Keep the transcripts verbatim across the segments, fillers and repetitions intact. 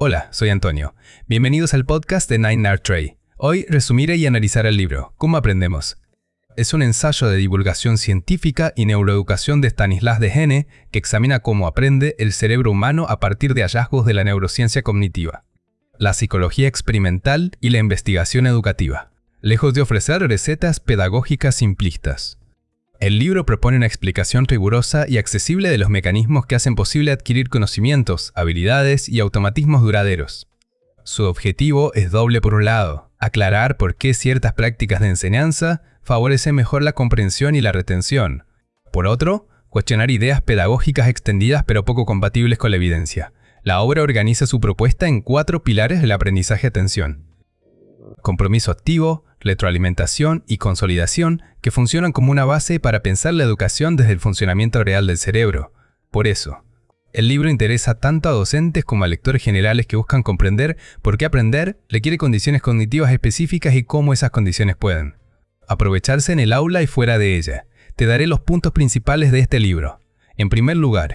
Hola, soy Antonio. Bienvenidos al podcast de Nine Art Tray. Hoy resumiré y analizaré el libro ¿Cómo aprendemos? Es un ensayo de divulgación científica y neuroeducación de Stanislas Dehaene que examina cómo aprende el cerebro humano a partir de hallazgos de la neurociencia cognitiva, la psicología experimental y la investigación educativa, lejos de ofrecer recetas pedagógicas simplistas. El libro propone una explicación rigurosa y accesible de los mecanismos que hacen posible adquirir conocimientos, habilidades y automatismos duraderos. Su objetivo es doble por un lado, aclarar por qué ciertas prácticas de enseñanza favorecen mejor la comprensión y la retención. Por otro, cuestionar ideas pedagógicas extendidas pero poco compatibles con la evidencia. La obra organiza su propuesta en cuatro pilares del aprendizaje-atención: compromiso activo, retroalimentación y consolidación, que funcionan como una base para pensar la educación desde el funcionamiento real del cerebro. Por eso, el libro interesa tanto a docentes como a lectores generales que buscan comprender por qué aprender requiere condiciones cognitivas específicas y cómo esas condiciones pueden aprovecharse en el aula y fuera de ella. Te daré los puntos principales de este libro. En primer lugar,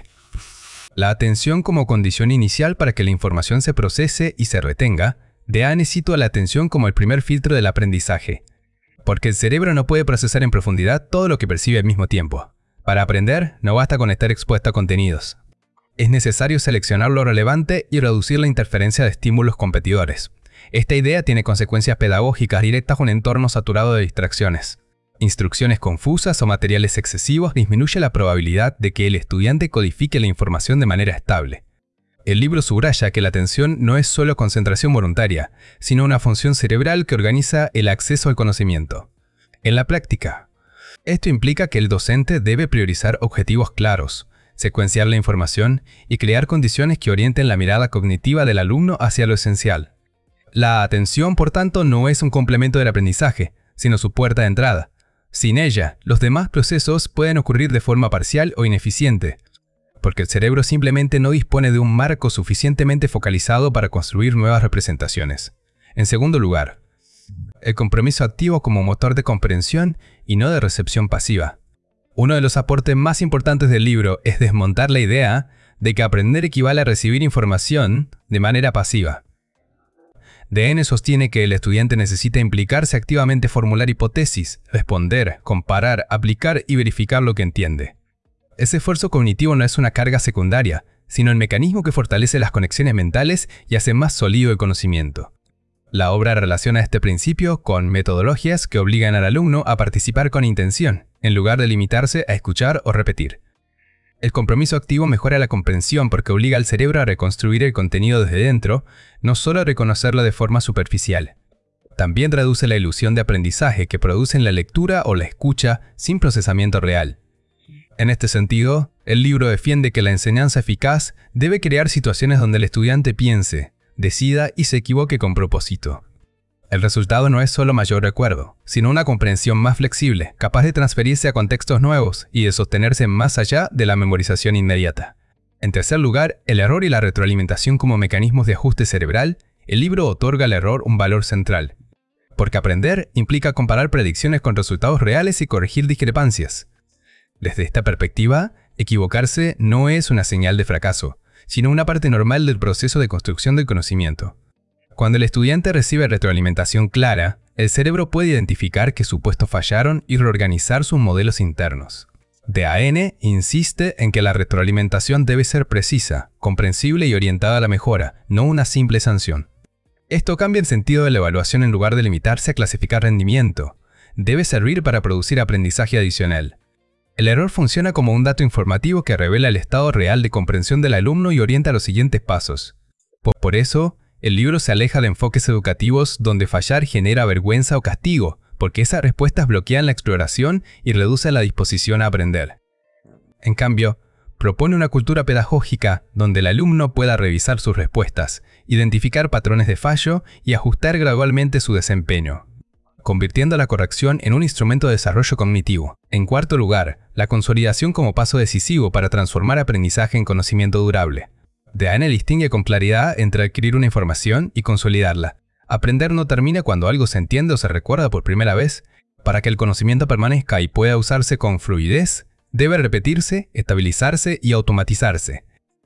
la atención como condición inicial para que la información se procese y se retenga. Dehaene sitúa la atención como el primer filtro del aprendizaje, porque el cerebro no puede procesar en profundidad todo lo que percibe al mismo tiempo. Para aprender, no basta con estar expuesto a contenidos. Es necesario seleccionar lo relevante y reducir la interferencia de estímulos competidores. Esta idea tiene consecuencias pedagógicas directas a un entorno saturado de distracciones. Instrucciones confusas o materiales excesivos disminuyen la probabilidad de que el estudiante codifique la información de manera estable. El libro subraya que la atención no es solo concentración voluntaria, sino una función cerebral que organiza el acceso al conocimiento. En la práctica, esto implica que el docente debe priorizar objetivos claros, secuenciar la información y crear condiciones que orienten la mirada cognitiva del alumno hacia lo esencial. La atención, por tanto, no es un complemento del aprendizaje, sino su puerta de entrada. Sin ella, los demás procesos pueden ocurrir de forma parcial o ineficiente, porque el cerebro simplemente no dispone de un marco suficientemente focalizado para construir nuevas representaciones. En segundo lugar, el compromiso activo como motor de comprensión y no de recepción pasiva. Uno de los aportes más importantes del libro es desmontar la idea de que aprender equivale a recibir información de manera pasiva. Dehaene sostiene que el estudiante necesita implicarse activamente, formular hipótesis, responder, comparar, aplicar y verificar lo que entiende. Ese esfuerzo cognitivo no es una carga secundaria, sino el mecanismo que fortalece las conexiones mentales y hace más sólido el conocimiento. La obra relaciona este principio con metodologías que obligan al alumno a participar con intención, en lugar de limitarse a escuchar o repetir. El compromiso activo mejora la comprensión porque obliga al cerebro a reconstruir el contenido desde dentro, no solo a reconocerlo de forma superficial. También reduce la ilusión de aprendizaje que producen la lectura o la escucha sin procesamiento real. En este sentido, el libro defiende que la enseñanza eficaz debe crear situaciones donde el estudiante piense, decida y se equivoque con propósito. El resultado no es solo mayor recuerdo, sino una comprensión más flexible, capaz de transferirse a contextos nuevos y de sostenerse más allá de la memorización inmediata. En tercer lugar, el error y la retroalimentación como mecanismos de ajuste cerebral. El libro otorga al error un valor central, porque aprender implica comparar predicciones con resultados reales y corregir discrepancias. Desde esta perspectiva, equivocarse no es una señal de fracaso, sino una parte normal del proceso de construcción del conocimiento. Cuando el estudiante recibe retroalimentación clara, el cerebro puede identificar qué supuestos fallaron y reorganizar sus modelos internos. Dehaene insiste en que la retroalimentación debe ser precisa, comprensible y orientada a la mejora, no una simple sanción. Esto cambia el sentido de la evaluación en lugar de limitarse a clasificar rendimiento. Debe servir para producir aprendizaje adicional. El error funciona como un dato informativo que revela el estado real de comprensión del alumno y orienta a los siguientes pasos. Por eso, el libro se aleja de enfoques educativos donde fallar genera vergüenza o castigo, porque esas respuestas bloquean la exploración y reducen la disposición a aprender. En cambio, propone una cultura pedagógica donde el alumno pueda revisar sus respuestas, identificar patrones de fallo y ajustar gradualmente su desempeño, convirtiendo la corrección en un instrumento de desarrollo cognitivo. En cuarto lugar, la consolidación como paso decisivo para transformar aprendizaje en conocimiento durable. Dehaene distingue con claridad entre adquirir una información y consolidarla. Aprender no termina cuando algo se entiende o se recuerda por primera vez. Para que el conocimiento permanezca y pueda usarse con fluidez, debe repetirse, estabilizarse y automatizarse.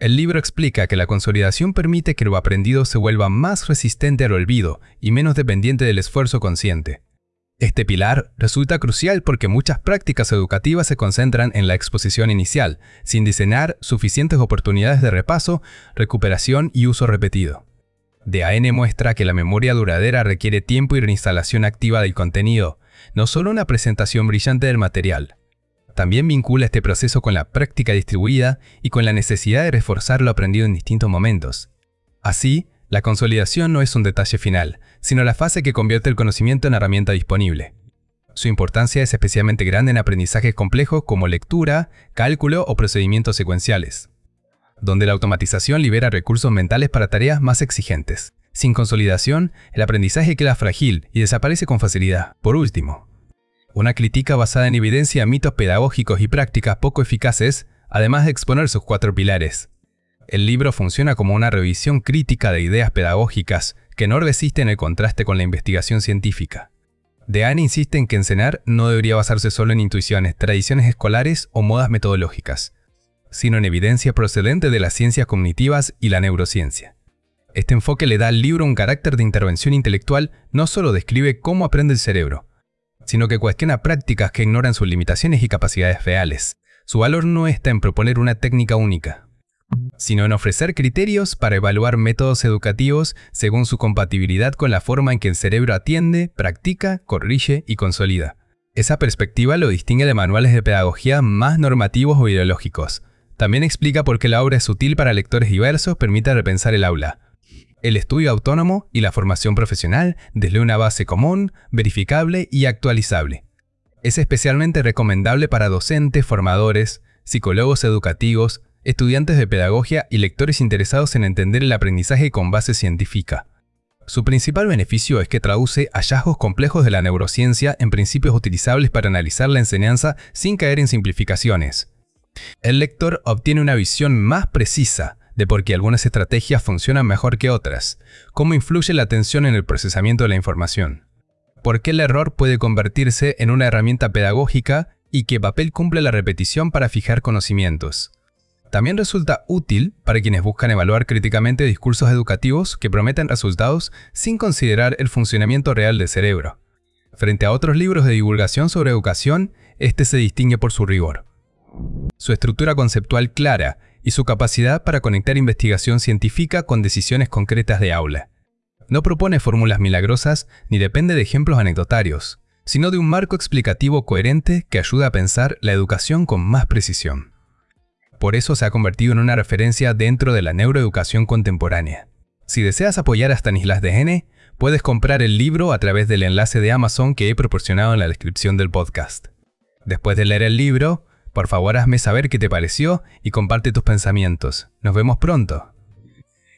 El libro explica que la consolidación permite que lo aprendido se vuelva más resistente al olvido y menos dependiente del esfuerzo consciente. Este pilar resulta crucial porque muchas prácticas educativas se concentran en la exposición inicial, sin diseñar suficientes oportunidades de repaso, recuperación y uso repetido. D A N muestra que la memoria duradera requiere tiempo y reinstalación activa del contenido, no solo una presentación brillante del material. También vincula este proceso con la práctica distribuida y con la necesidad de reforzar lo aprendido en distintos momentos. Así, la consolidación no es un detalle final, sino la fase que convierte el conocimiento en herramienta disponible. Su importancia es especialmente grande en aprendizajes complejos como lectura, cálculo o procedimientos secuenciales, donde la automatización libera recursos mentales para tareas más exigentes. Sin consolidación, el aprendizaje queda frágil y desaparece con facilidad. Por último, una crítica basada en evidencia a mitos pedagógicos y prácticas poco eficaces, además de exponer sus cuatro pilares. El libro funciona como una revisión crítica de ideas pedagógicas que no resisten el contraste con la investigación científica. D A N insiste en que enseñar no debería basarse solo en intuiciones, tradiciones escolares o modas metodológicas, sino en evidencia procedente de las ciencias cognitivas y la neurociencia. Este enfoque le da al libro un carácter de intervención intelectual. No solo describe cómo aprende el cerebro, sino que cuestiona prácticas que ignoran sus limitaciones y capacidades reales. Su valor no está en proponer una técnica única, sino en ofrecer criterios para evaluar métodos educativos según su compatibilidad con la forma en que el cerebro atiende, practica, corrige y consolida. Esa perspectiva lo distingue de manuales de pedagogía más normativos o ideológicos. También explica por qué la obra es útil para lectores diversos, permite repensar el aula, el estudio autónomo y la formación profesional desde una base común, verificable y actualizable. Es especialmente recomendable para docentes, formadores, psicólogos educativos, estudiantes de pedagogía y lectores interesados en entender el aprendizaje con base científica. Su principal beneficio es que traduce hallazgos complejos de la neurociencia en principios utilizables para analizar la enseñanza sin caer en simplificaciones. El lector obtiene una visión más precisa de por qué algunas estrategias funcionan mejor que otras, cómo influye la atención en el procesamiento de la información, por qué el error puede convertirse en una herramienta pedagógica y qué papel cumple la repetición para fijar conocimientos. También resulta útil para quienes buscan evaluar críticamente discursos educativos que prometen resultados sin considerar el funcionamiento real del cerebro. Frente a otros libros de divulgación sobre educación, este se distingue por su rigor, su estructura conceptual clara y su capacidad para conectar investigación científica con decisiones concretas de aula. No propone fórmulas milagrosas ni depende de ejemplos anecdotarios, sino de un marco explicativo coherente que ayuda a pensar la educación con más precisión. Por eso se ha convertido en una referencia dentro de la neuroeducación contemporánea. Si deseas apoyar a Stanislas Dehaene, puedes comprar el libro a través del enlace de Amazon que he proporcionado en la descripción del podcast. Después de leer el libro, por favor hazme saber qué te pareció y comparte tus pensamientos. Nos vemos pronto.